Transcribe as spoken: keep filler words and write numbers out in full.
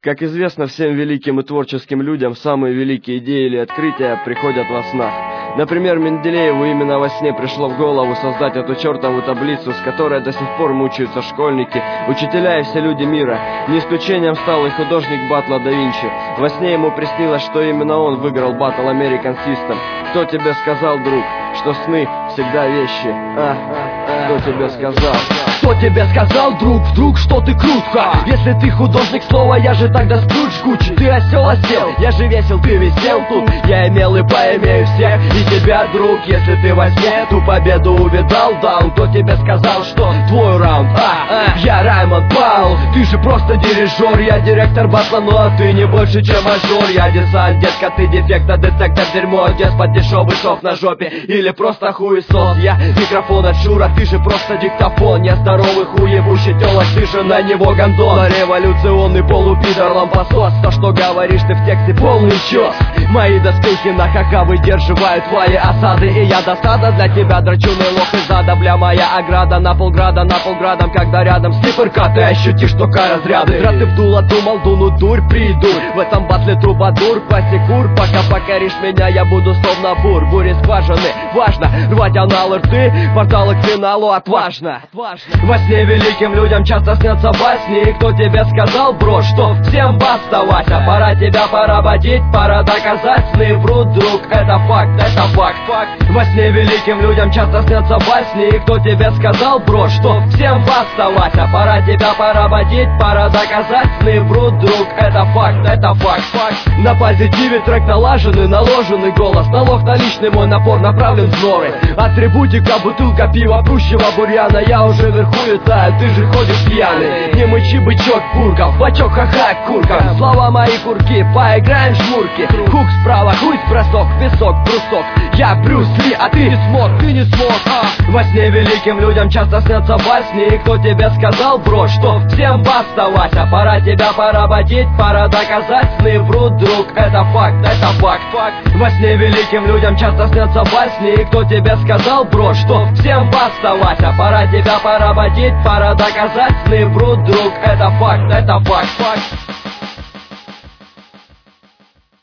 Как известно всем великим и творческим людям, самые великие идеи или открытия приходят во снах. Например, Менделееву именно во сне пришло в голову создать эту чертову таблицу, с которой до сих пор мучаются школьники, учителя и все люди мира. Не исключением стал и художник батла да Винчи. Во сне ему приснилось, что именно он выиграл батл American System. Кто тебе сказал, друг, что сны всегда вещи? А, кто тебе сказал? Кто тебе сказал, друг, вдруг, что ты крут, ха? Если ты художник слова, я же тогда Скрудж Гуччи. Ты осел осел, я же весел, ты висел тут. Я имел и поимею всех, и тебя, друг. Если ты во сне ту победу увидал, даун, кто тебе сказал, что твой раунд? А, а, я Раймонд Паул, ты же просто дирижер. Я директор батла, но ты не больше, чем мажор. Я десант, детка, ты дефекта, детектор, дерьмо, деспот, дешевый шов на жопе или просто хуесос. Я микрофон от Шура, ты же просто диктофон. Я здоровый хуебущий телок, ты же на него гондон. Революционный полупидор, лампосос. То, что говоришь ты в тексте, полный чёс. Мои доспехи на хака выдерживают твои осады, и я досада для тебя, драчуный лох из ада. Бля, моя ограда на полграда, на полградом, когда рядом слиперка, ты ощутишь только разряды. Зря ты вдуло, думал, дуну дурь, придурь. В этом батле трубадур, пасекур. Пока покоришь меня, я буду словно бур. Бури скважины, важно рвать анал рты, порталы к финалу отважно. Во сне великим людям часто снятся басни. И кто тебе сказал, бро, что всем баста, Вася? Пора тебя поработить, пора доказать. Сны врут, друг, это факт, это факт, факт. Во сне великим людям часто снятся басни. И кто тебе сказал, бро, что всем баста, Вася? Пора тебя поработить, пора доказать. Сны врут, друг, это факт, это факт, факт. На позитиве трек налаженный, наложенный голос. Налог наличный, мой напор направлен в норы. Атрибутика, бутылка пива, прущего бурьяна. Я уже вверху летаю, ты же ходишь пьяный. Не мычи, бычок, бурков, бачок, ха-ха, курка. Слова мои курки, поиграем в жмурки. Хук справа, хуй бросок, песок, брусок. Я Брюс Ли, а ты не смог, ты не смог, а. Во сне великим людям часто снятся басни. И кто тебе сказал, бро, что всем баста, Вася? Пора тебя поработить, пора доказать. Сны врут, друг, это факт, это факт, факт. Во сне великим людям часто снятся басни. И кто тебе сказал, бро, что всем баста, Вася? Пора тебя поработить, пора доказать. Сны врут, друг, это факт, это факт, факт.